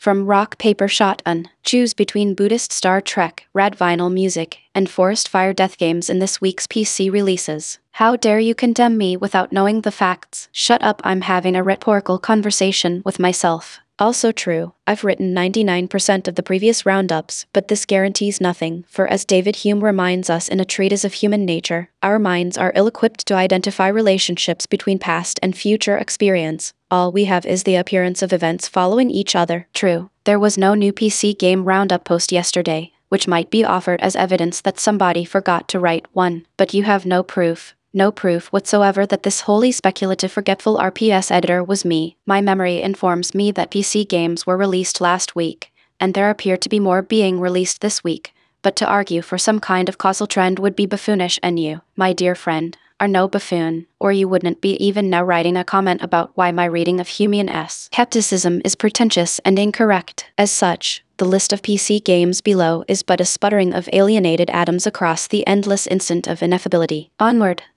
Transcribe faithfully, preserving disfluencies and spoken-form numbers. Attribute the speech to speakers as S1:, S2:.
S1: From rock, paper, shotgun, choose between Buddhist Star Trek, rad vinyl music, and Forest Fire Death games in this week's P C releases. How dare you condemn me without knowing the facts? Shut up, I'm having a rhetorical conversation with myself. Also true, I've written ninety-nine percent of the previous roundups, but this guarantees nothing, for as David Hume reminds us in a treatise of human nature, our minds are ill-equipped to identify relationships between past and future experience. All we have is the appearance of events following each other. True, there was no new P C game roundup post yesterday, which might be offered as evidence that somebody forgot to write one, but you have no proof. No proof whatsoever that this wholly speculative forgetful R P S editor was me. My memory informs me that P C games were released last week, and there appear to be more being released this week, but to argue for some kind of causal trend would be buffoonish, and you, my dear friend, are no buffoon, or you wouldn't be even now writing a comment about why my reading of Humean skepticism is pretentious and incorrect. As such, the list of P C games below is but a sputtering of alienated atoms across the endless instant of ineffability. Onward,